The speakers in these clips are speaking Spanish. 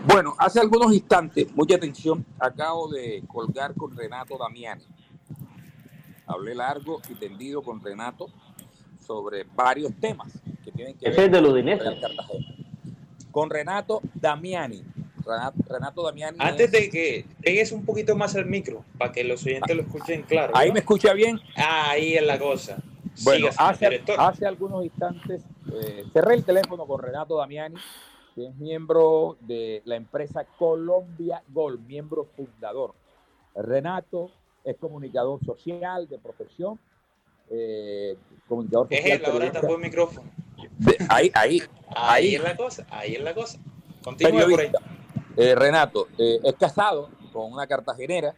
Bueno, hace algunos instantes, mucha atención, acabo de colgar con Renato Damiani. Hablé largo y tendido con Renato sobre varios temas que tienen que Ese ver es del con Udinese. Real Cartagena. Con Renato Damiani. Renato Damiani Antes es... de que pegues un poquito más al micro, para que los oyentes lo escuchen claro, Ahí ¿verdad? me escucha bien. Ahí es la cosa. Bueno, Siga, señor director. hace algunos instantes cerré el teléfono con Renato Damiani, que es miembro de la empresa Colombia Gol, miembro fundador. Renato es comunicador social de profesión, comunicador social, Es ahora periodista. tapó el micrófono. Ahí es la cosa, ahí es la cosa. Continúe por ahí. Renato es casado con una cartagenera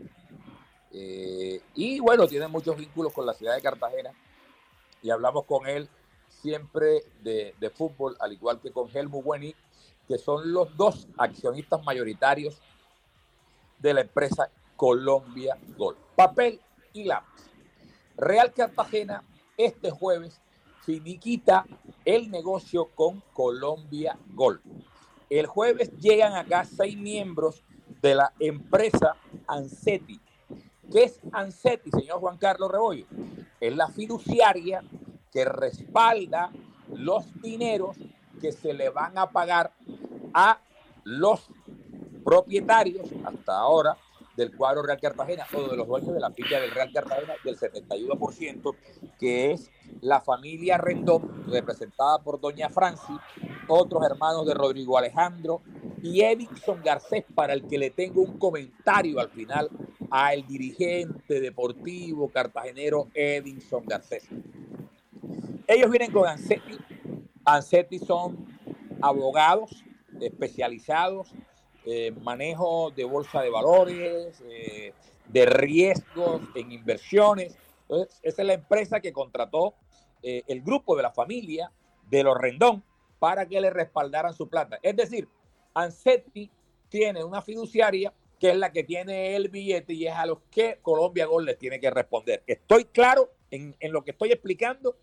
y bueno, tiene muchos vínculos con la ciudad de Cartagena y hablamos con él siempre de fútbol, al igual que con Helmut Bueni, que son los dos accionistas mayoritarios de la empresa Colombia Gol. Papel y lápiz. Real Cartagena este jueves finiquita el negocio con Colombia Gol. El jueves llegan acá 6 miembros de la empresa Ancetti. ¿Qué es Ancetti, señor Juan Carlos Rebollo? Es la fiduciaria que respalda los dineros que se le van a pagar a los propietarios hasta ahora del cuadro Real Cartagena o de los dueños de la ficha del Real Cartagena del 71%, que es la familia Rendón, representada por doña Franci, otros hermanos de Rodrigo Alejandro y Edinson Garcés, para el que le tengo un comentario al final al dirigente deportivo cartagenero Edinson Garcés. Ellos vienen con Ancetti. Ancetti son abogados especializados manejo de bolsa de valores, de riesgos en inversiones. Entonces, esa es la empresa que contrató el grupo de la familia de los Rendón para que le respaldaran su plata. Es decir, Ancetti tiene una fiduciaria que es la que tiene el billete y es a los que Colombia Gol les tiene que responder. ¿Estoy claro en lo que estoy explicando?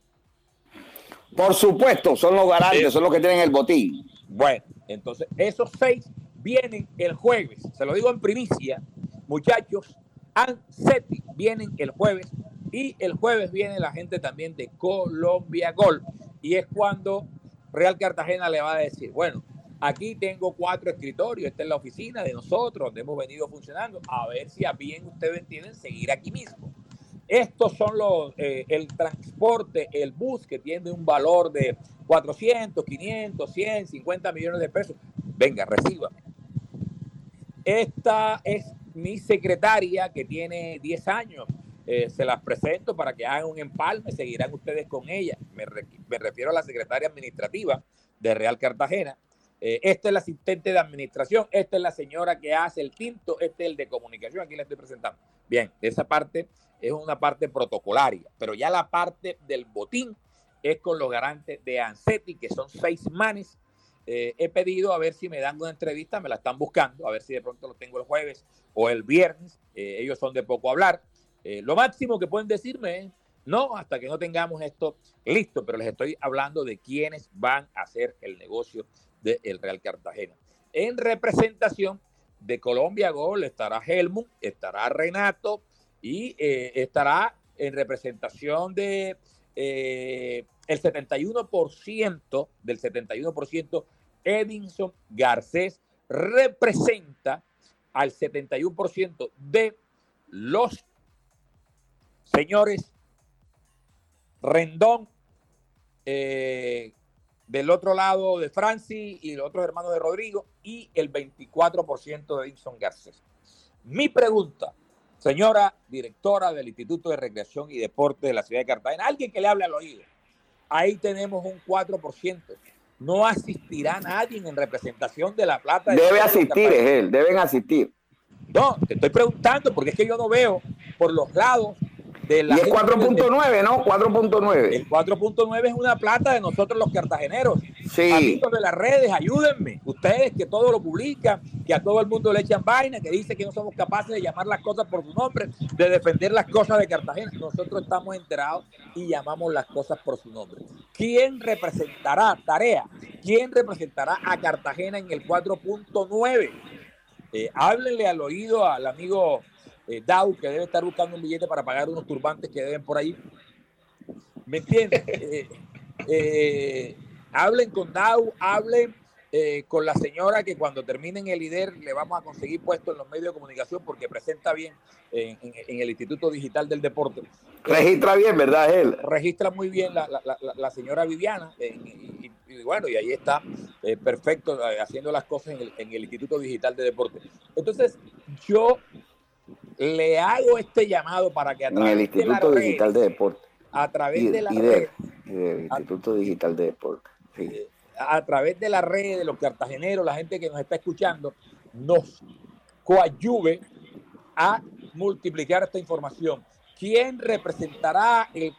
Por supuesto, son los garantes, son los que tienen el botín. Bueno, entonces esos 6 vienen el jueves, se lo digo en primicia, muchachos, Ancetti vienen el jueves y el jueves viene la gente también de Colombia Gol y es cuando Real Cartagena le va a decir, bueno, aquí tengo 4 escritorios, esta es la oficina de nosotros, donde hemos venido funcionando, a ver si a bien ustedes tienen seguir aquí mismo. Estos son el transporte, el bus que tiene un valor de 400, 500, 100, 50 millones de pesos. Venga, recíbame. Esta es mi secretaria que tiene 10 años. Se las presento para que hagan un empalme, seguirán ustedes con ella. Me refiero a la secretaria administrativa de Real Cartagena. Este es el asistente de administración, esta es la señora que hace el tinto, este es el de comunicación, aquí le estoy presentando. Bien, esa parte es una parte protocolaria, pero ya la parte del botín es con los garantes de Ancetti, que son 6 manes. He pedido a ver si me dan una entrevista, me la están buscando, a ver si de pronto lo tengo el jueves o el viernes. Ellos son de poco hablar. Lo máximo que pueden decirme es no, hasta que no tengamos esto listo, pero les estoy hablando de quiénes van a hacer el negocio del Real Cartagena. En representación de Colombia Gol estará Helmut, estará Renato y estará en representación de el 71% del 71%, Edinson Garcés representa al 71% de los señores Rendón, del otro lado de Franci y los otros hermanos de Rodrigo, y el 24% de Edinson Garcés. Mi pregunta, señora directora del Instituto de Recreación y Deporte de la ciudad de Cartagena, alguien que le hable al oído, ahí tenemos un 4%. No asistirá nadie en representación de la plata. Debe asistir, es él, deben asistir. No, te estoy preguntando porque es que yo no veo por los lados de la y es gente 4.9, ¿no? 4.9. El 4.9 es una plata de nosotros los cartageneros. Sí. Amigos de las redes, ayúdenme. Ustedes que todo lo publican, que a todo el mundo le echan vaina, que dicen que no somos capaces de llamar las cosas por su nombre, de defender las cosas de Cartagena. Nosotros estamos enterados y llamamos las cosas por su nombre. ¿Quién representará, tarea? ¿Quién representará a Cartagena en el 4.9? Háblenle al oído al amigo Dau, que debe estar buscando un billete para pagar unos turbantes que deben por ahí. ¿Me entiendes? Hablen con Dau, hablen con la señora que cuando terminen el líder le vamos a conseguir puesto en los medios de comunicación porque presenta bien en el Instituto Digital del Deporte. Registra bien, ¿verdad, él? Registra muy bien la señora Viviana y bueno, y ahí está perfecto haciendo las cosas en el Instituto Digital de Deporte. Entonces, yo le hago este llamado para que a través en el Instituto de las Digital redes, de Deporte. a través de las redes, del Instituto Digital de Deporte. Sí. A través de las redes, de los cartageneros, la gente que nos está escuchando, nos coadyuve a multiplicar esta información. ¿Quién representará el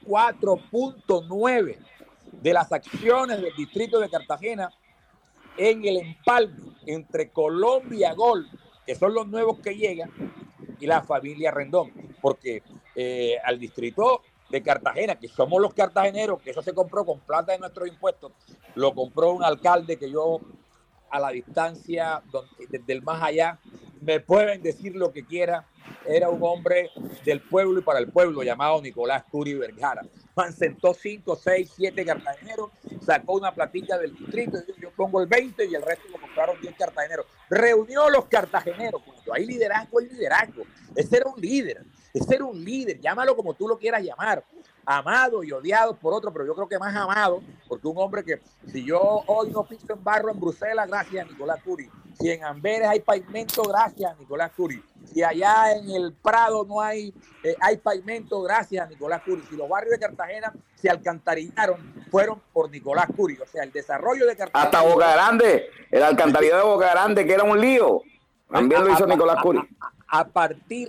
4.9 de las acciones del distrito de Cartagena en el empalme entre Colombia Gol, que son los nuevos que llegan, y la familia Rendón? Porque al distrito de Cartagena, que somos los cartageneros, que eso se compró con plata de nuestros impuestos, lo compró un alcalde que yo a la distancia, desde el más allá, me pueden decir lo que quiera, era un hombre del pueblo y para el pueblo llamado Nicolás Curi Vergara. Sentó 5, 6, 7 cartageneros, sacó una platita del distrito, yo pongo el 20 y el resto lo compraron 10 cartageneros. Reunió los cartageneros, cuando hay liderazgo, hay liderazgo. Ese era un líder, llámalo como tú lo quieras llamar, amado y odiado por otro, pero yo creo que más amado, porque un hombre que, si yo hoy no piso en barro en Bruselas, gracias a Nicolás Curi. Si en Amberes hay pavimento, gracias a Nicolás Curi. Si allá en el Prado no hay pavimento, gracias a Nicolás Curi. Si los barrios de Cartagena se alcantarillaron, fueron por Nicolás Curi. O sea, el desarrollo de Cartagena. Hasta Boca Grande, el alcantarillado de Boca Grande, que era un lío, también lo hizo Nicolás Curi. A partir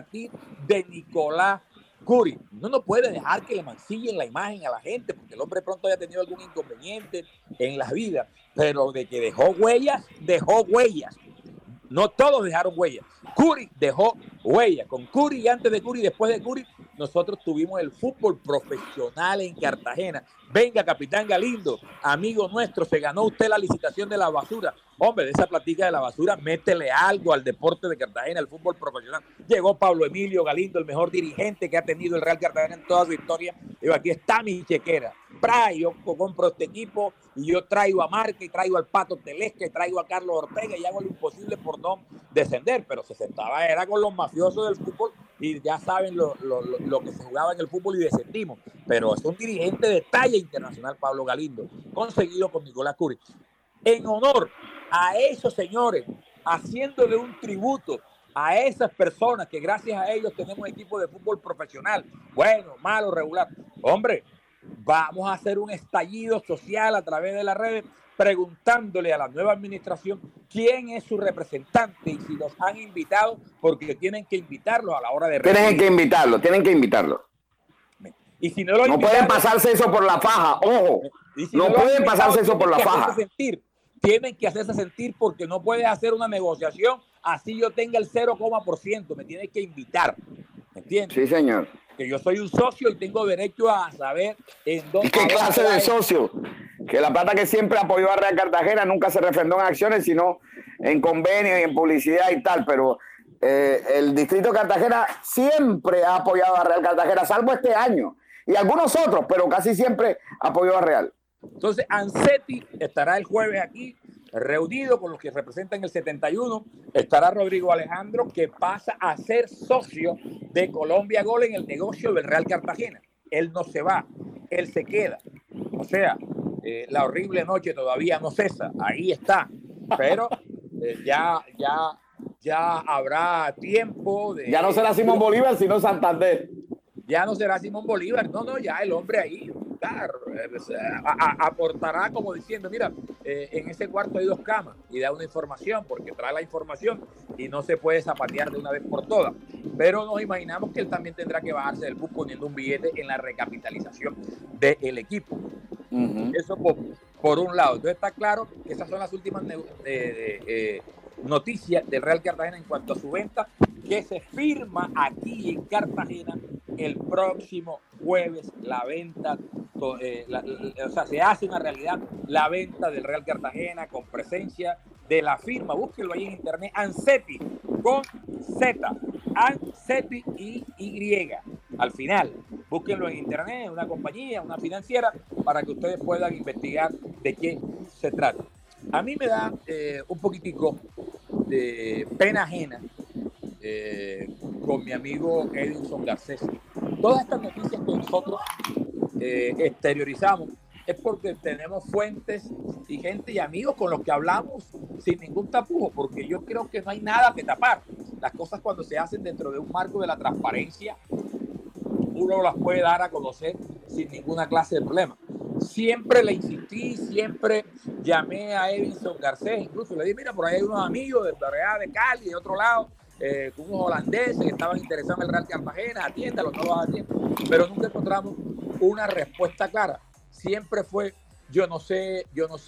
de Nicolás Curi. No puede dejar que le mancillen la imagen a la gente, porque el hombre pronto haya tenido algún inconveniente en la vida, pero de que dejó huellas, dejó huellas. No todos dejaron huellas. Curi dejó huellas. Con Curi, antes de Curi, después de Curi, nosotros tuvimos el fútbol profesional en Cartagena. Venga, capitán Galindo, amigo nuestro, se ganó usted la licitación de la basura. Hombre, de esa platica de la basura, métele algo al deporte de Cartagena, al fútbol profesional. Llegó Pablo Emilio Galindo, el mejor dirigente que ha tenido el Real Cartagena en toda su historia. Digo, aquí está mi chequera. Yo compro este equipo y yo traigo a Marca y traigo al Pato Telesca y traigo a Carlos Ortega y hago lo imposible por no descender, pero se sentaba, era con los mafiosos del fútbol y ya saben lo que se jugaba en el fútbol y descendimos. Pero es un dirigente de talla internacional, Pablo Galindo, conseguido con Nicolás Curi. En honor a esos señores, haciéndole un tributo a esas personas que gracias a ellos tenemos equipo de fútbol profesional, bueno, malo, regular. Hombre, vamos a hacer un estallido social a través de las redes preguntándole a la nueva administración quién es su representante y si los han invitado, porque tienen que invitarlos a la hora de tienen que invitarlo. Y si no lo invitaron, pueden pasarse eso por la faja, ojo. Si no pueden pasarse eso por la faja. Tienen que hacerse sentir porque no puedes hacer una negociación así yo tenga el 0,%, me tienes que invitar. ¿Me entiendes? Sí, señor. Que yo soy un socio y tengo derecho a saber en dónde... ¿Y qué clase de socio? Que la plata que siempre apoyó a Real Cartagena nunca se refrendó en acciones, sino en convenios y en publicidad y tal, pero el distrito de Cartagena siempre ha apoyado a Real Cartagena, salvo este año, y algunos otros, pero casi siempre apoyó a Real. Entonces, Ancetti estará el jueves aquí, reunido con los que representan el 71, estará Rodrigo Alejandro, que pasa a ser socio de Colombia Gol en el negocio del Real Cartagena. Él no se va, él se queda. O sea, la horrible noche todavía no cesa, ahí está. Pero ya habrá tiempo de... Ya no será Simón Bolívar, sino Santander. Ya no será Simón Bolívar, no, ya el hombre ahí. disfrutar, aportará como diciendo, mira, en ese cuarto hay 2 camas y da una información porque trae la información y no se puede zapatear de una vez por todas. Pero nos imaginamos que él también tendrá que bajarse del bus poniendo un billete en la recapitalización del equipo. Eso por un lado. Entonces está claro que esas son las últimas noticias del Real Cartagena en cuanto a su venta, que se firma aquí en Cartagena el próximo jueves la venta, o sea, se hace una realidad la venta del Real Cartagena con presencia de la firma, búsquenlo ahí en internet, Ancepi, con Z, Ancepi y Y, al final, búsquenlo en internet, una compañía, una financiera, para que ustedes puedan investigar de qué se trata. A mí me da un poquitico de pena ajena con mi amigo Edinson Garcés. Todas estas noticias que nosotros exteriorizamos es porque tenemos fuentes y gente y amigos con los que hablamos sin ningún tapujo, porque yo creo que no hay nada que tapar. Las cosas cuando se hacen dentro de un marco de la transparencia, uno las puede dar a conocer sin ninguna clase de problema. Siempre le insistí, siempre llamé a Edinson Garcés, incluso le dije, mira, por ahí hay unos amigos de Cali, de otro lado, unos holandeses que estaban interesados en el Real Cartagena, atiéndalo, no los atiendo, pero nunca encontramos una respuesta clara. Siempre fue, yo no sé.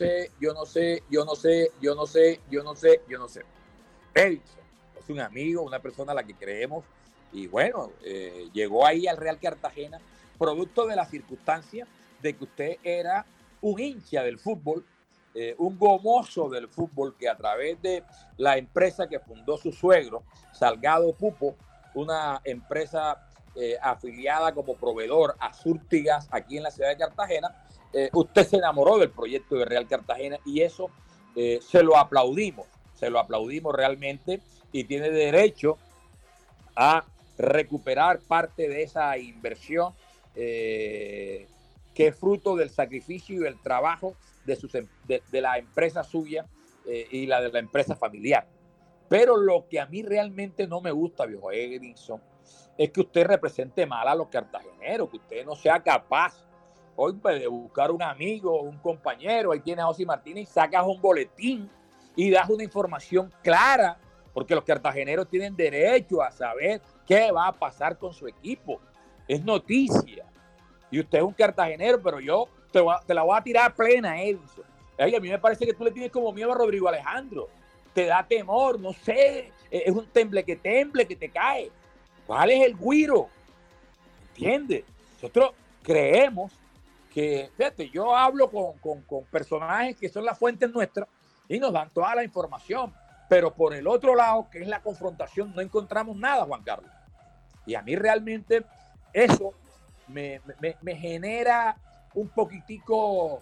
Edinson es un amigo, una persona a la que creemos, y bueno, llegó ahí al Real Cartagena, producto de la circunstancia de que usted era un hincha del fútbol, un gomoso del fútbol, que a través de la empresa que fundó su suegro, Salgado Pupo, una empresa afiliada como proveedor a Surtigas aquí en la ciudad de Cartagena, usted se enamoró del proyecto de Real Cartagena y eso se lo aplaudimos realmente, y tiene derecho a recuperar parte de esa inversión que es fruto del sacrificio y del trabajo de la empresa suya y la de la empresa familiar. Pero lo que a mí realmente no me gusta, viejo Edinson, es que usted represente mal a los cartageneros, que usted no sea capaz hoy de buscar un amigo, un compañero. Ahí tienes a José Martínez y sacas un boletín y das una información clara, porque los cartageneros tienen derecho a saber qué va a pasar con su equipo. Es noticia. Y usted es un cartagenero, pero yo te la voy a tirar plena, Edinson. A mí me parece que tú le tienes como miedo a Rodrigo Alejandro. Te da temor, no sé. Es un temble que te cae. ¿Cuál es el güiro? ¿Entiendes? Nosotros creemos que, fíjate, yo hablo con personajes que son las fuentes nuestras y nos dan toda la información. Pero por el otro lado, que es la confrontación, no encontramos nada, Juan Carlos. Y a mí realmente eso me genera un poquitico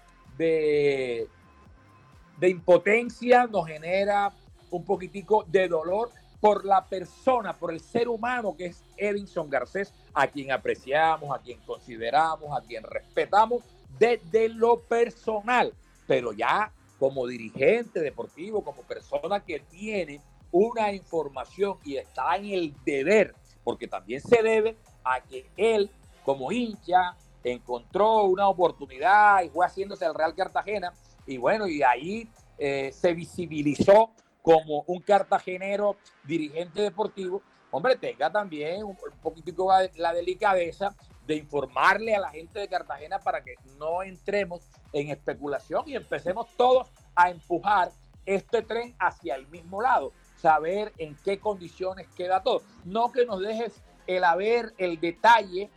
de impotencia, nos genera un poquitico de dolor por la persona, por el ser humano que es Edinson Garcés, a quien apreciamos, a quien consideramos, a quien respetamos desde lo personal, pero ya como dirigente deportivo, como persona que tiene una información y está en el deber, porque también se debe a que él, como hincha, encontró una oportunidad y fue haciéndose al Real Cartagena, y bueno, y ahí se visibilizó como un cartagenero dirigente deportivo. Hombre, tenga también un poquitico la delicadeza de informarle a la gente de Cartagena para que no entremos en especulación y empecemos todos a empujar este tren hacia el mismo lado, saber en qué condiciones queda todo. No que nos dejes el haber, el detalle,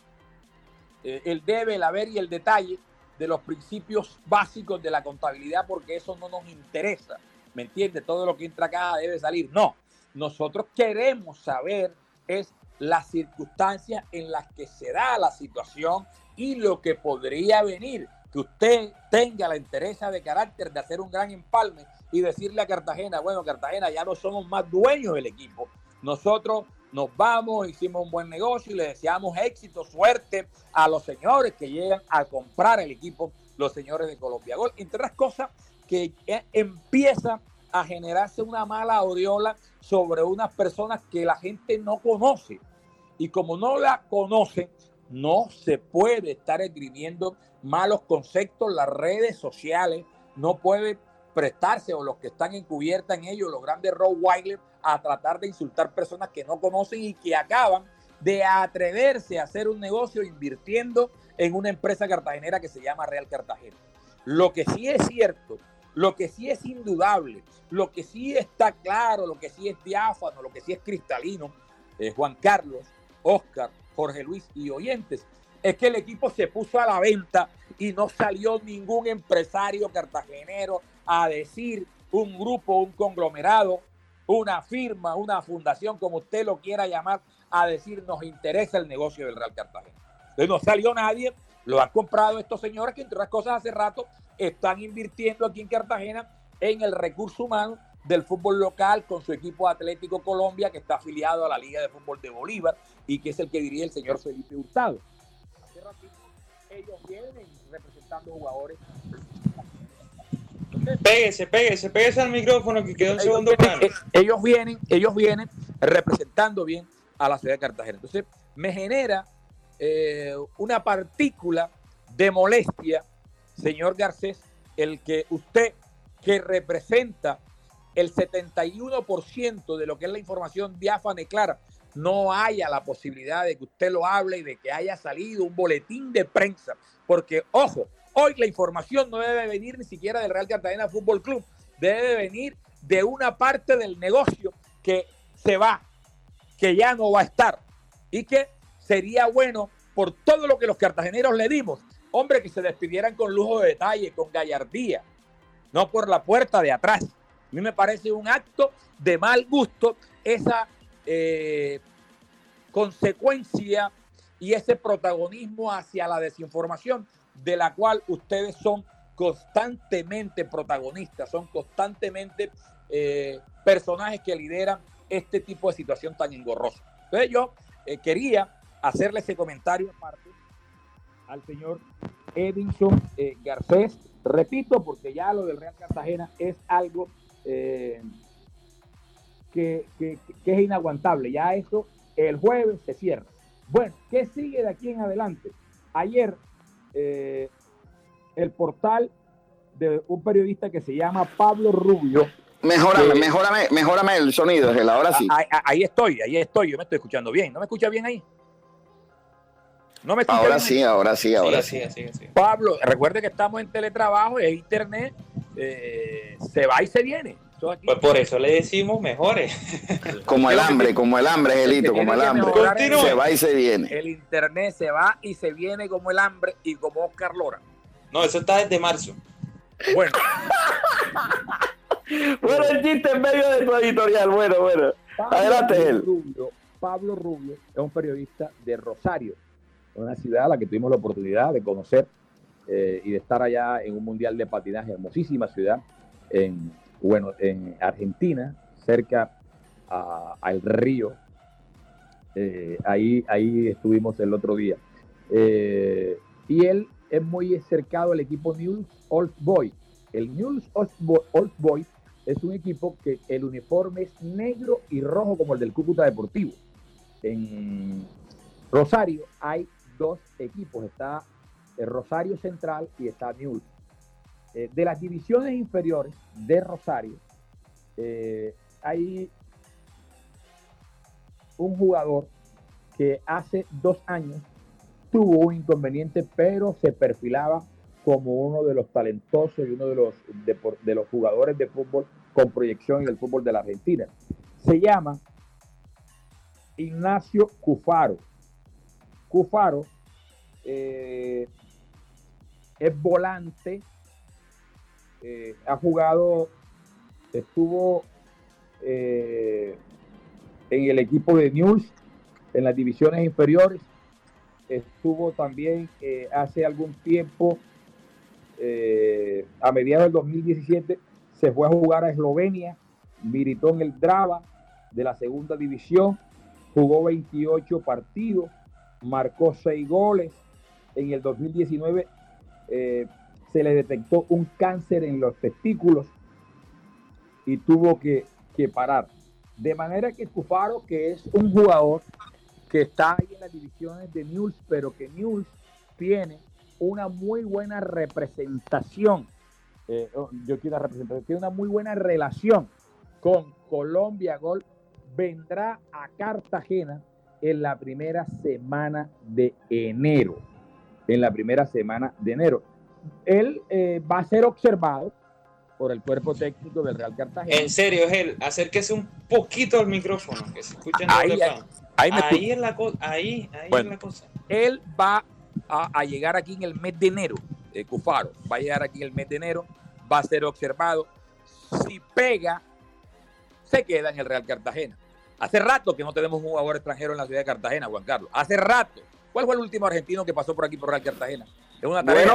el debe, el haber y el detalle de los principios básicos de la contabilidad, porque eso no nos interesa, ¿me entiendes? Todo lo que entra acá debe salir. No, nosotros queremos saber es las circunstancias en las que se da la situación y lo que podría venir, que usted tenga la entereza de carácter de hacer un gran empalme y decirle a Cartagena, bueno, Cartagena, ya no somos más dueños del equipo, nosotros nos vamos, hicimos un buen negocio y le deseamos éxito, suerte a los señores que llegan a comprar el equipo, los señores de Colombia Gol, entre otras cosas, que empieza a generarse una mala aureola sobre unas personas que la gente no conoce. Y como no la conocen, no se puede estar esgrimiendo malos conceptos. Las redes sociales no pueden prestarse, o los que están encubiertas en ellos, los grandes Rottweiler, a tratar de insultar personas que no conocen y que acaban de atreverse a hacer un negocio invirtiendo en una empresa cartagenera que se llama Real Cartagena. Lo que sí es cierto, lo que sí es indudable, lo que sí está claro, lo que sí es diáfano, lo que sí es cristalino, Juan Carlos, Oscar, Jorge Luis y oyentes, es que el equipo se puso a la venta y no salió ningún empresario cartagenero a decir, un grupo, un conglomerado, una firma, una fundación, como usted lo quiera llamar, a decir nos interesa el negocio del Real Cartagena. Entonces no salió nadie, lo han comprado estos señores que entre otras cosas hace rato están invirtiendo aquí en Cartagena en el recurso humano del fútbol local con su equipo Atlético Colombia, que está afiliado a la Liga de Fútbol de Bolívar y que es el que dirige el señor Felipe Hurtado. Hace ratito ellos vienen representando jugadores. Pégese al micrófono que quedó en segundo plano. Ellos vienen representando bien a la ciudad de Cartagena. Entonces me genera una partícula de molestia, señor Garcés, el que usted, que representa el 71% de lo que es la información diáfana y clara, no haya la posibilidad de que usted lo hable y de que haya salido un boletín de prensa. Porque, ojo, hoy la información no debe venir ni siquiera del Real Cartagena Fútbol Club, debe venir de una parte del negocio que se va, que ya no va a estar, y que sería bueno por todo lo que los cartageneros le dimos, hombre, que se despidieran con lujo de detalle, con gallardía, no por la puerta de atrás. A mí me parece un acto de mal gusto esa consecuencia y ese protagonismo hacia la desinformación, de la cual ustedes son constantemente protagonistas, son constantemente personajes que lideran este tipo de situación tan engorrosa. Entonces yo quería hacerle ese comentario aparte al señor Edinson Garcés, repito, porque ya lo del Real Cartagena es algo que es inaguantable. Ya eso el jueves se cierra. Bueno, ¿qué sigue de aquí en adelante? Ayer el portal de un periodista que se llama Pablo Rubio. Mejórame el sonido, ahora sí. Ahí estoy, yo me estoy escuchando bien. ¿No me escucha bien ahí? ¿No me escucha ahora bien sí, ahí? ahora sí. Sí. Pablo, recuerde que estamos en teletrabajo y internet se va y se viene. Pues por eso le decimos mejores. Como el hambre, Gelito, como el hambre. Se va y se viene. El internet se va y se viene como el hambre y como Oscar Lora. No, eso está desde marzo. Bueno. Bueno, el chiste en medio de tu editorial. Bueno. Adelante, él. Pablo Rubio es un periodista de Rosario, una ciudad a la que tuvimos la oportunidad de conocer y de estar allá en un mundial de patinaje, hermosísima ciudad, en Argentina, cerca al río. Ahí estuvimos el otro día. Y él es muy cercado al equipo Newell's Old Boys. El Newell's Old Boys es un equipo que el uniforme es negro y rojo como el del Cúcuta Deportivo. En Rosario hay dos equipos, está el Rosario Central y está Newell's. De las divisiones inferiores de Rosario, hay un jugador que hace 2 años tuvo un inconveniente, pero se perfilaba como uno de los talentosos y uno de los jugadores de fútbol con proyección en el fútbol de la Argentina. Se llama Ignacio Cufaro. Cufaro es volante, ha jugado, estuvo en el equipo de Newell's en las divisiones inferiores, estuvo también hace algún tiempo, a mediados del 2017, se fue a jugar a Eslovenia, militó en el Drava de la segunda división, jugó 28 partidos, marcó 6 goles. En el 2019 se le detectó un cáncer en los testículos y tuvo que parar. De manera que Cufaro, que es un jugador que está ahí en las divisiones de Newell's, pero que Newell's tiene una muy buena representación. Tiene una muy buena relación con Colombia Golf. Vendrá a Cartagena en la primera semana de enero. Él va a ser observado por el cuerpo técnico del Real Cartagena. En serio, Gel, acérquese un poquito al micrófono, que se escuchen ahí es la cosa. Ahí bueno, es la cosa. Él va a llegar aquí en el mes de enero, Cufaro, va a llegar aquí en el mes de enero, va a ser observado. Si pega, se queda en el Real Cartagena. Hace rato que no tenemos un jugador extranjero en la ciudad de Cartagena, Juan Carlos. Hace rato. ¿Cuál fue el último argentino que pasó por aquí por Real Cartagena? Es una tarea.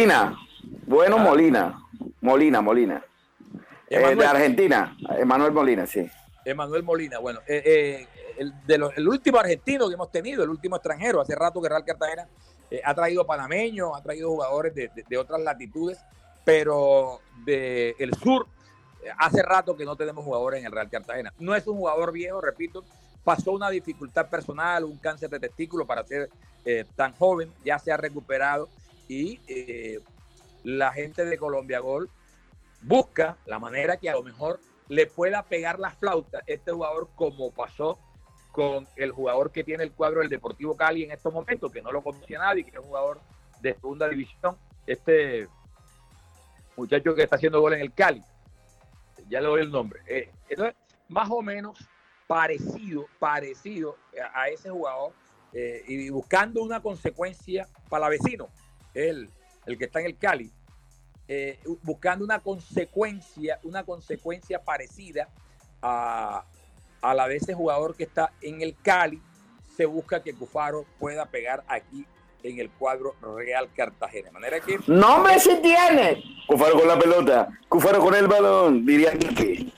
Molina. De Argentina, Emanuel Molina, sí. Emanuel Molina, bueno, el último argentino que hemos tenido, el último extranjero, hace rato que Real Cartagena ha traído panameños, ha traído jugadores de otras latitudes, pero del sur, hace rato que no tenemos jugadores en el Real Cartagena. No es un jugador viejo, repito, pasó una dificultad personal, un cáncer de testículo para ser tan joven, ya se ha recuperado y la gente de Colombia Golf busca la manera que a lo mejor le pueda pegar la flauta a este jugador, como pasó con el jugador que tiene el cuadro del Deportivo Cali en estos momentos, que no lo conoce nadie, que es un jugador de segunda división, este muchacho que está haciendo gol en el Cali, ya le doy el nombre. Entonces, más o menos parecido a ese jugador, y buscando una consecuencia para el vecino, el que está en el Cali, buscando una consecuencia parecida a la de ese jugador que está en el Cali. Se busca que Cufaro pueda pegar aquí en el cuadro Real Cartagena. De manera que... ¡Nombre sí tiene! Cufaro con la pelota, Cufaro con el balón, diría Kiki.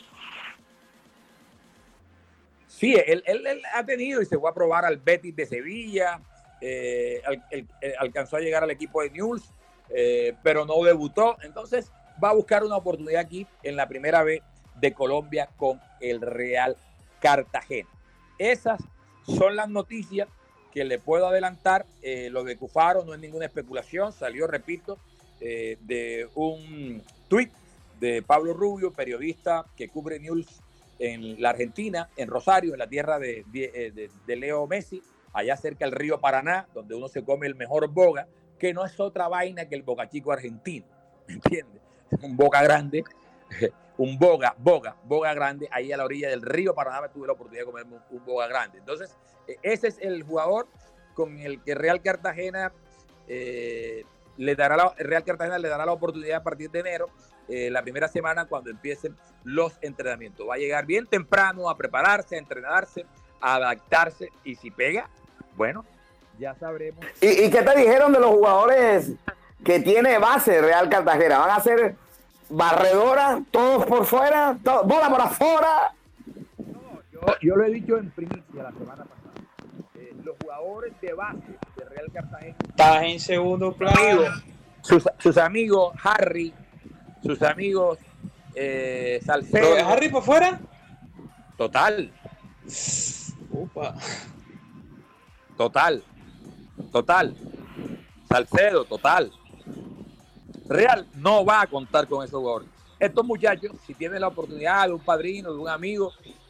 Sí, él ha tenido y se fue a probar al Betis de Sevilla, alcanzó a llegar al equipo de Newell's, pero no debutó. Entonces va a buscar una oportunidad aquí en la primera B de Colombia con el Real Cartagena. Esas son las noticias que le puedo adelantar. Lo de Cufaro no es ninguna especulación, salió, repito, de un tuit de Pablo Rubio, periodista que cubre Newell's en la Argentina, en Rosario, en la tierra de Leo Messi, allá cerca del río Paraná, donde uno se come el mejor boga, que no es otra vaina que el Boca Chico argentino, ¿entiendes? Un boga grande, un boga grande, ahí a la orilla del río Paraná tuve la oportunidad de comer un boga grande. Entonces, ese es el jugador con el que Real Cartagena le dará la oportunidad a partir de enero, la primera semana cuando empiecen los entrenamientos. Va a llegar bien temprano a prepararse, a entrenarse, a adaptarse, y si pega, bueno, ya sabremos. ¿Y qué te dijeron de los jugadores que tiene base Real Cartagena? ¿Van a ser barredora, todos por fuera, bola por afuera? No, yo lo he dicho en primicia la semana pasada. Los jugadores de base de Real Cartagena estás en segundo plano. Sus amigos Harry, sus amigos Salcedo. ¿Pero Harry por fuera? Total. Upa. Total. Salcedo, total. Real no va a contar con esos jugadores. Estos muchachos, si tienen la oportunidad de un padrino, de un amigo,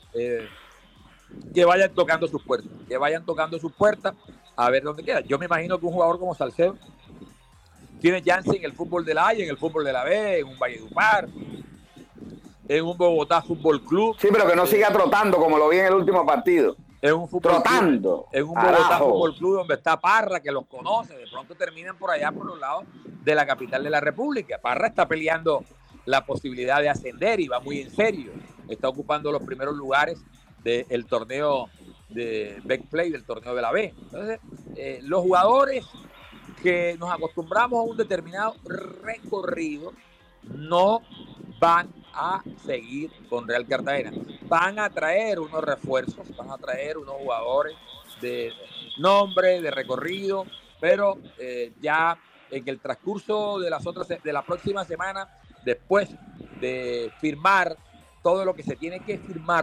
que vayan tocando sus puertas, a ver dónde queda. Yo me imagino que un jugador como Salcedo tiene chance en el fútbol de la A y en el fútbol de la B, en un Valledupar, en un Bogotá Fútbol Club. Sí, pero que no siga trotando como lo vi en el último partido. En un fútbol trotando. Club, en un Bogotá Fútbol Club donde está Parra, que los conoce, de pronto terminan por allá por los lados de la capital de la República. Parra está peleando la posibilidad de ascender y va muy en serio. Está ocupando los primeros lugares del torneo de Betplay, del torneo de la B. Entonces, los jugadores que nos acostumbramos a un determinado recorrido no van a seguir con Real Cartagena. Van a traer unos refuerzos, van a traer unos jugadores de nombre, de recorrido, pero ya en el transcurso de la próxima semana, después de firmar todo lo que se tiene que firmar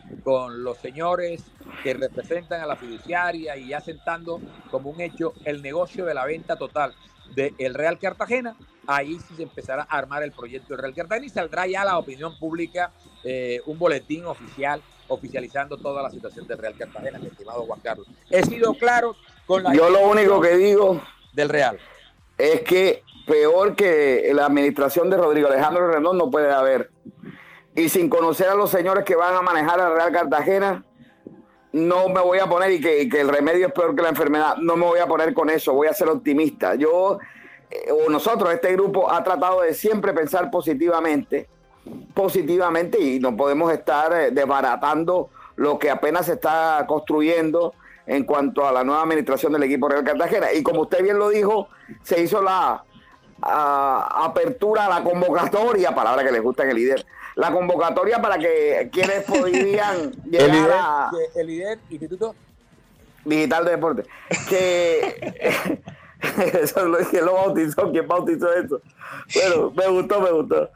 con los señores que representan a la fiduciaria y ya sentando como un hecho el negocio de la venta total del Real Cartagena, ahí sí se empezará a armar el proyecto del Real Cartagena y saldrá ya a la opinión pública un boletín oficializando toda la situación del Real Cartagena, mi estimado Juan Carlos. He sido claro con la... Yo lo único que digo del Real es que peor que la administración de Rodrigo Alejandro Rendón no puede haber. Y sin conocer a los señores que van a manejar al Real Cartagena, no me voy a poner, y que el remedio es peor que la enfermedad, no me voy a poner con eso, voy a ser optimista. Nosotros, este grupo, ha tratado de siempre pensar positivamente, y no podemos estar desbaratando lo que apenas se está construyendo en cuanto a la nueva administración del equipo Real Cartagena. Y como usted bien lo dijo, se hizo la apertura a la convocatoria, palabra que les gusta en el líder, la convocatoria para que quienes podrían llegar el líder Instituto Digital de Deporte, que eso es lo que lo bautizó. ¿Quién bautizó eso? Bueno, me gustó.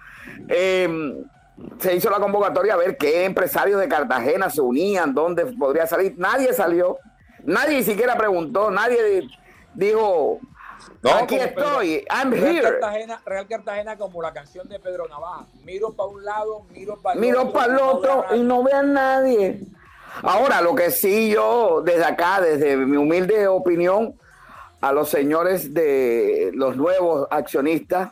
Se hizo la convocatoria a ver qué empresarios de Cartagena se unían, dónde podría salir. Nadie salió, nadie ni siquiera preguntó, nadie dijo... No, aquí estoy, I'm here. Real Cartagena, como la canción de Pedro Navaja. Miro para un lado, miro para el otro y no veo a nadie. Ahora, lo que sí yo, desde acá, desde mi humilde opinión, a los señores de los nuevos accionistas,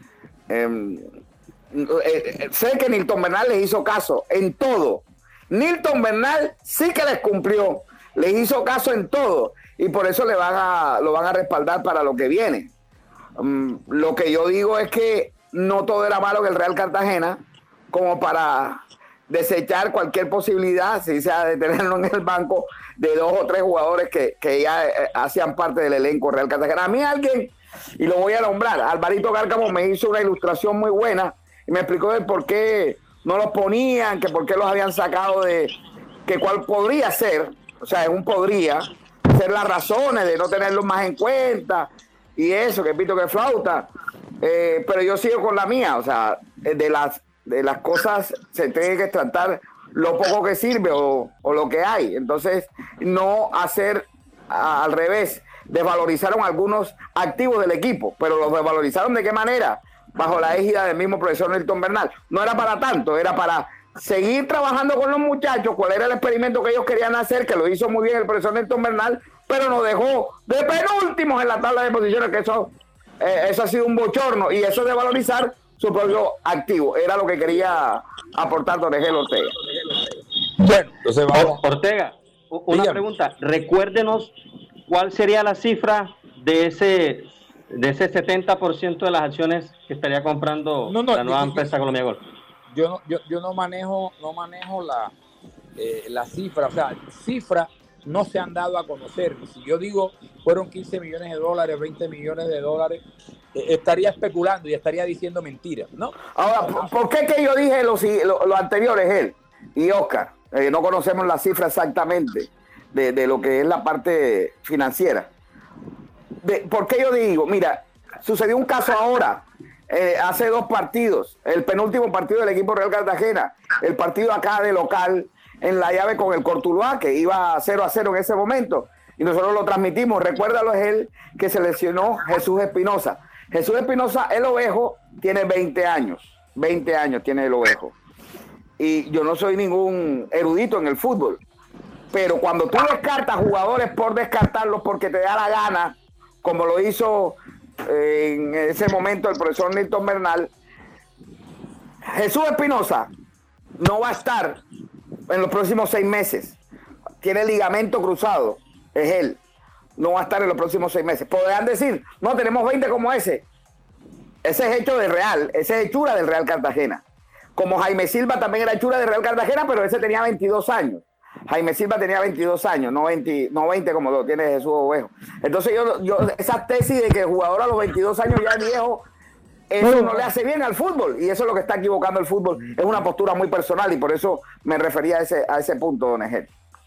sé que Nilton Bernal les hizo caso en todo. Nilton Bernal sí que les cumplió, les hizo caso en todo. Y por eso lo van a respaldar para lo que viene. Lo que yo digo es que no todo era malo en el Real Cartagena, como para desechar cualquier posibilidad, si sea de tenerlo en el banco, de 2 o 3 jugadores que ya hacían parte del elenco Real Cartagena. A mí alguien, y lo voy a nombrar, Alvarito Cárcamo me hizo una ilustración muy buena y me explicó el por qué no los ponían, que por qué los habían sacado que cuál podría ser, o sea, es un podría ser las razones de no tenerlos más en cuenta y eso, que pito que flauta, pero yo sigo con la mía, o sea, de las cosas se tiene que tratar lo poco que sirve o lo que hay, entonces no hacer al revés. Desvalorizaron algunos activos del equipo, pero los desvalorizaron ¿de qué manera? Bajo la égida del mismo profesor Nilton Bernal. No era para tanto, era para seguir trabajando con los muchachos, cuál era el experimento que ellos querían hacer, que lo hizo muy bien el profesor Nilton Bernal, pero nos dejó de penúltimos en la tabla de posiciones, que eso ha sido un bochorno, y eso de valorizar su propio activo, era lo que quería aportar Don Egel Ortega. Bueno, entonces vamos. Ortega, una pregunta, recuérdenos cuál sería la cifra de ese 70% de las acciones que estaría comprando la nueva empresa Colombia Golf. Yo no manejo la cifra, o sea, cifras no se han dado a conocer. Si yo digo fueron 15 millones de dólares, 20 millones de dólares, estaría especulando y estaría diciendo mentiras, ¿no? Ahora, ¿por qué que yo dije lo anterior es él y Oscar? No conocemos la cifra exactamente de lo que es la parte financiera. ¿Por qué yo digo? Mira, sucedió un caso ahora, hace 2 partidos, el penúltimo partido del equipo Real Cartagena, el partido acá de local en la llave con el Cortuluá, que iba 0-0 en ese momento, y nosotros lo transmitimos. Recuérdalo, es él que se lesionó Jesús Espinosa. Jesús Espinosa, el Ovejo, tiene 20 años tiene el Ovejo. Y yo no soy ningún erudito en el fútbol, pero cuando tú descartas jugadores por descartarlos porque te da la gana, como lo hizo en ese momento el profesor Nilton Bernal, Jesús Espinosa no va a estar en los próximos 6 meses. Tiene ligamento cruzado, es él. No va a estar en los próximos 6 meses. Podrán decir, no, tenemos 20 como ese. Ese es hecho del Real, ese es hechura del Real Cartagena. Como Jaime Silva también era hechura del Real Cartagena, pero ese tenía 22 años. Jaime Silva tenía 22 años, no 20 como lo tiene Jesús Ovejo. Entonces yo esa tesis de que el jugador a los 22 años ya es viejo, eso no le hace bien al fútbol, y eso es lo que está equivocando el fútbol. Es una postura muy personal, y por eso me refería a ese punto, Don Egel.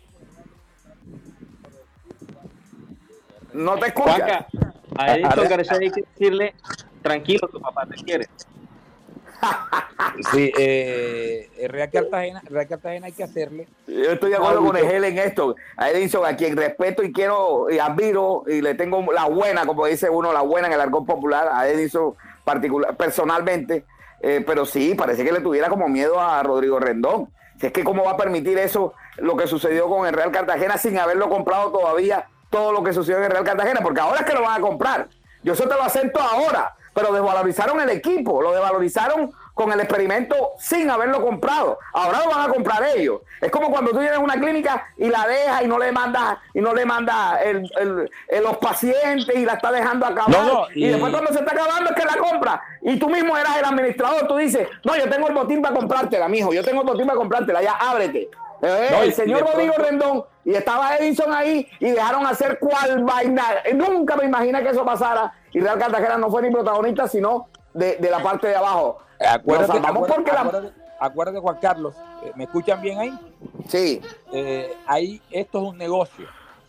No te escuchas. Juanca, a Edison García hay que decirle, tranquilo, tu papá te quiere. Sí, Real Cartagena hay que hacerle. Yo estoy de acuerdo con Egel en esto. A Edinson, a quien respeto y quiero y admiro y le tengo la buena, como dice uno, la buena en el argot popular, a Edinson personalmente. Pero sí, parece que le tuviera como miedo a Rodrigo Rendón. Si es que cómo va a permitir eso, lo que sucedió con el Real Cartagena sin haberlo comprado todavía, todo lo que sucedió en el Real Cartagena, porque ahora es que lo van a comprar. Yo eso te lo acepto ahora, pero desvalorizaron el equipo, lo desvalorizaron con el experimento sin haberlo comprado. Ahora lo van a comprar ellos. Es como cuando tú tienes una clínica y la dejas y no le mandas los pacientes y la está dejando acabar. Y después cuando se está acabando es que la compra. Y tú mismo eras el administrador, tú dices, no, yo tengo el botín para comprártela, mijo, yo tengo el botín para comprártela, ya ábrete. El señor Rodrigo Rendón y estaba Edinson ahí y dejaron hacer cual vaina. Nunca me imaginé que eso pasara y Real Cartagena no fue ni protagonista sino de la parte de abajo. Acuérdate, Juan Carlos, ¿me escuchan bien ahí? Sí. Ahí esto es un negocio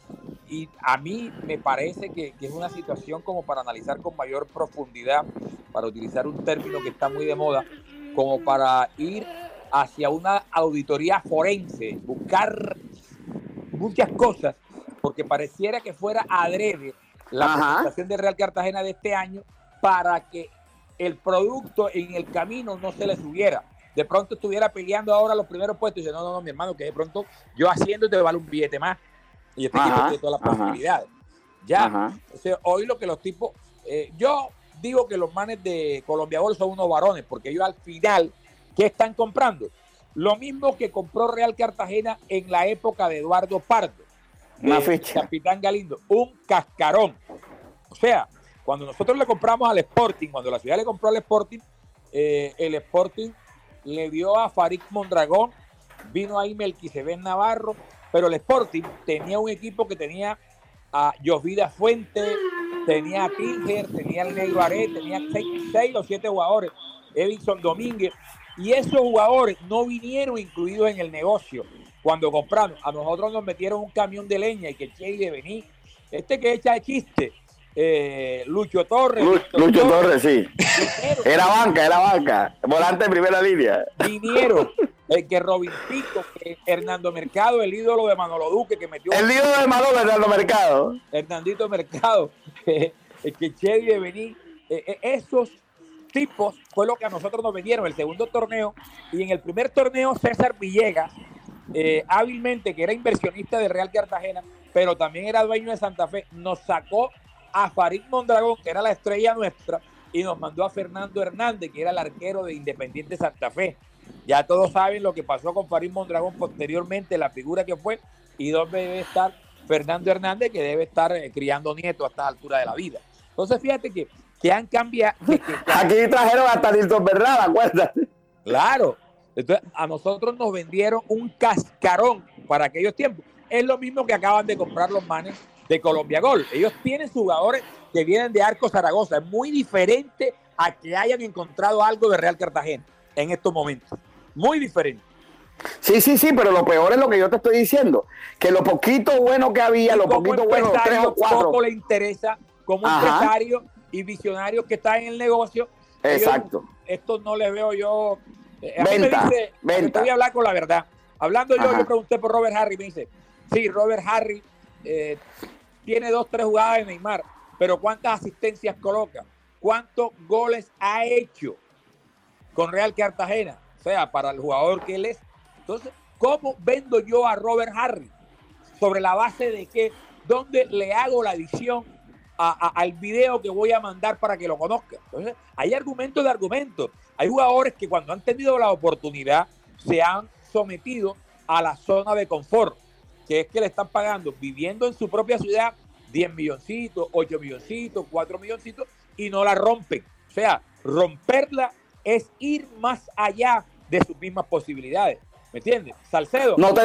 y a mí me parece que es una situación como para analizar con mayor profundidad, para utilizar un término que está muy de moda, como para ir hacia una auditoría forense, buscar muchas cosas, porque pareciera que fuera adrede la presentación de Real Cartagena de este año para que el producto en el camino no se le subiera. De pronto estuviera peleando ahora los primeros puestos y dice, no, mi hermano, que de pronto yo haciendo te vale un billete más. Y este equipo tiene todas las posibilidades. Ya, o sea, hoy lo que los tipos, yo digo que los manes de Colombia Gol son unos varones, porque ellos al final, ¿qué están comprando? Lo mismo que compró Real Cartagena en la época de Eduardo Pardo, Capitán Galindo, un cascarón. O sea, cuando nosotros le compramos al Sporting, cuando la ciudad le compró al Sporting, el Sporting le dio a Farid Mondragón, vino ahí Melquisebel Navarro, pero el Sporting tenía un equipo que tenía a Josvida Fuente, tenía a Pilger, tenía al Negro Aret, tenía 6 o 7 jugadores, Edinson Domínguez, y esos jugadores no vinieron incluidos en el negocio cuando compramos. A nosotros nos metieron un camión de leña y que Che de venir, que echa de chiste, Lucho Torres. Lucho Torres, sí. Era banca, volante de primera línea. Vinieron, que Robin Pico, que Hernando Mercado, el ídolo de Manolo Duque, que metió. El ídolo de Manolo, Hernando Mercado. Hernandito Mercado, que Che de venir. Esos tipos fue lo que a nosotros nos vendieron el segundo torneo, y en el primer torneo César Villegas, hábilmente, que era inversionista de Real Cartagena, pero también era dueño de Santa Fe, nos sacó a Farid Mondragón, que era la estrella nuestra, y nos mandó a Fernando Hernández, que era el arquero de Independiente Santa Fe. Ya todos saben lo que pasó con Farid Mondragón posteriormente, la figura que fue, y dónde debe estar Fernando Hernández, que debe estar criando nietos a esta altura de la vida. Entonces fíjate que han cambiado. Aquí trajeron hasta Nilton Bernal, acuérdate. Claro. Entonces a nosotros nos vendieron un cascarón para aquellos tiempos. Es lo mismo que acaban de comprar los manes de Colombia Gol. Ellos tienen jugadores que vienen de Arco Zaragoza. Es muy diferente a que hayan encontrado algo de Real Cartagena en estos momentos. Muy diferente. Sí, pero lo peor es lo que yo te estoy diciendo, que lo poquito bueno que había, lo poquito bueno, 3 o 4. Poco le interesa como empresario y visionario que está en el negocio. Exacto. Esto no le veo yo. Venta. Voy a hablar con la verdad. Hablando yo pregunté por Robert Harris, me dice, sí, Robert Harris tiene 2-3 jugadas de Neymar, pero ¿cuántas asistencias coloca? ¿Cuántos goles ha hecho con Real Cartagena? O sea, para el jugador que él es. Entonces, ¿cómo vendo yo a Robert Harris? ¿Sobre la base de qué? ¿Dónde le hago la edición al video que voy a mandar para que lo conozca? Entonces, hay argumentos de argumentos. Hay jugadores que cuando han tenido la oportunidad se han sometido a la zona de confort, que es que le están pagando viviendo en su propia ciudad 10 milloncitos, 8 milloncitos, 4 milloncitos y no la rompen. O sea, romperla es ir más allá de sus mismas posibilidades. ¿Me entiendes? Salcedo. No te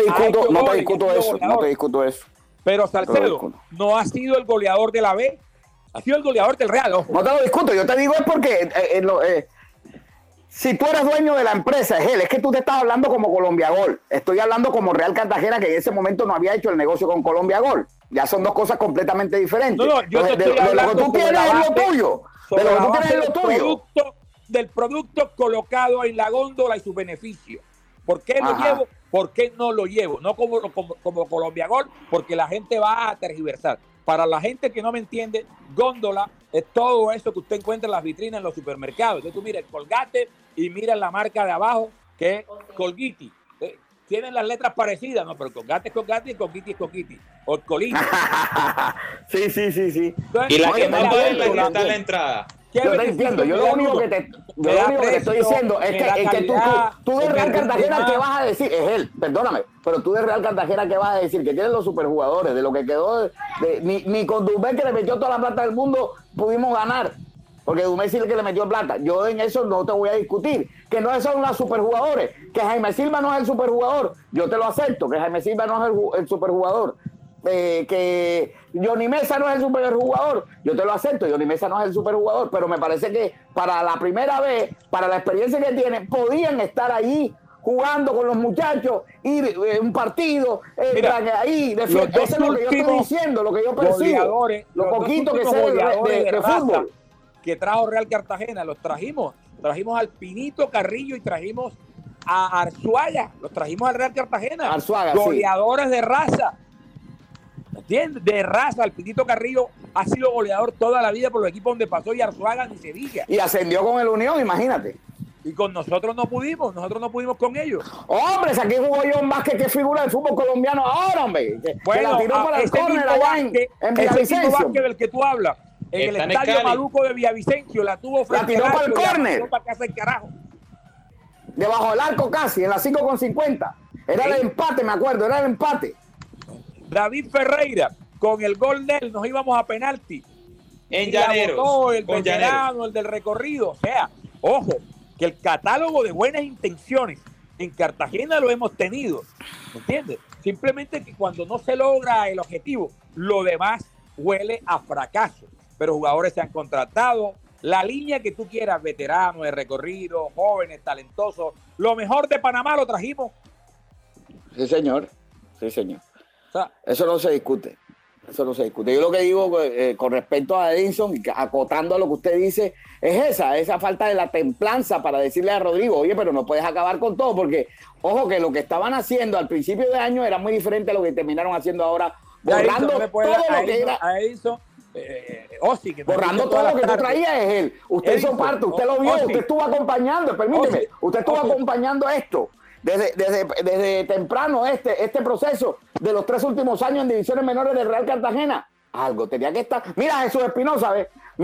discuto eso. Pero Salcedo no ha sido el goleador de la B, ha sido el goleador del Real. Ojo. No te lo discuto, yo te digo es porque si tú eres dueño de la empresa, es que tú te estás hablando como Colombia Gol. Estoy hablando como Real Cartagena, que en ese momento no había hecho el negocio con Colombia Gol. Ya son dos cosas completamente diferentes. No, yo te estoy hablando de lo que tú tienes es lo tuyo. De lo que tú tienes es lo tuyo. del producto colocado en la góndola y sus beneficios. ¿Por qué lo llevo? ¿Por qué no lo llevo? No como Colombia Gol, porque la gente va a tergiversar. Para la gente que no me entiende, góndola es todo eso que usted encuentra en las vitrinas en los supermercados. Entonces tú miras el Colgate y miras la marca de abajo, que es Colgate. Tienen las letras parecidas, ¿no? Pero Colgate es Colgate y Colgate es Colgate. O Colgate. Sí. Entonces, y la que más vale la que está en la entrada. Yo te entiendo, yo lo único que te estoy diciendo es que tú de Real Cartagena, ¿qué vas a decir? Es él, perdóname, pero tú de Real Cartagena, ¿qué vas a decir? Que tienen los superjugadores, de lo que quedó, ni con Dubé, que le metió toda la plata del mundo, pudimos ganar. Porque Dubé sí que le metió plata. Yo en eso no te voy a discutir. Que no son los superjugadores. Que Jaime Silva no es el superjugador. Yo te lo acepto, que Jaime Silva no es el superjugador. Que Johnny Mesa no es el superjugador, yo te lo acepto, Johnny Mesa no es el superjugador, pero me parece que para la primera vez, para la experiencia que tienen, podían estar allí jugando con los muchachos, ir un partido, ahí, eso es lo que yo estoy diciendo, lo que yo percibo, lo poquito que sé de fútbol que trajo Real Cartagena, los trajimos al Pinito Carrillo y trajimos a Arzuaga, los trajimos al Real Cartagena, Arzuaga, goleadores de raza. ¿Entiendes? De raza, el Pinito Carrillo ha sido goleador toda la vida por los equipos donde pasó, y Arzuaga ni Sevilla. Y ascendió con el Unión, imagínate. Y con nosotros no pudimos con ellos. Hombre, aquí jugó John Vázquez, que figura del fútbol colombiano ahora, hombre. Bueno, que la tiró para el córner allá en Villavicencio. Vázquez del que tú hablas, en el estadio Maluco de Villavicencio, la tuvo frente la tiró para el córner. Para casa el carajo. Debajo del arco casi, en la 5,50. Era el empate, me acuerdo, era el empate. David Ferreira, con el gol de él, nos íbamos a penalti. En Llaneros. El veterano, el del recorrido. O sea, ojo, que el catálogo de buenas intenciones en Cartagena lo hemos tenido. ¿Me entiendes? Simplemente que cuando no se logra el objetivo, lo demás huele a fracaso. Pero jugadores se han contratado. La línea que tú quieras, veteranos, de recorrido, jóvenes, talentosos. Lo mejor de Panamá lo trajimos. Sí, señor. Eso no se discute. Yo lo que digo con respecto a Edinson, acotando a lo que usted dice, es esa falta de la templanza para decirle a Rodrigo, oye, pero no puedes acabar con todo, porque, ojo, que lo que estaban haciendo al principio de año era muy diferente a lo que terminaron haciendo ahora, borrando todo lo que era. A Edinson, borrando todo lo que tú traías es él. Usted hizo parte, usted lo vio, usted estuvo acompañando, permíteme, usted estuvo acompañando esto. Desde temprano este proceso de los 3 últimos años en divisiones menores del Real Cartagena, algo tenía que estar. Mira Jesús Espinosa,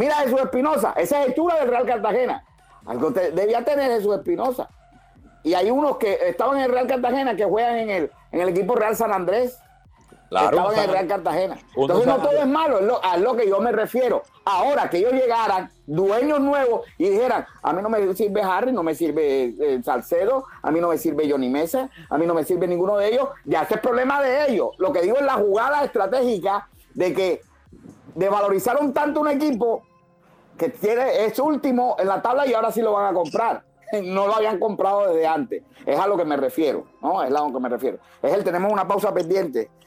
esa es hechura del Real Cartagena, algo debía tener Jesús Espinosa. Y hay unos que estaban en el Real Cartagena que juegan en el equipo Real San Andrés. Claro, estaban en el Real Cartagena. Entonces no todo es malo, a lo que yo me refiero. Ahora que ellos llegaran, dueños nuevos, y dijeran, a mí no me sirve Harry, no me sirve Salcedo, a mí no me sirve Johnny Mesa, a mí no me sirve ninguno de ellos, ya ese es problema de ellos. Lo que digo es la jugada estratégica de valorizaron tanto un equipo que es último en la tabla y ahora sí lo van a comprar. No lo habían comprado desde antes. Es a lo que me refiero, ¿no? Es a lo que me refiero. Tenemos una pausa pendiente.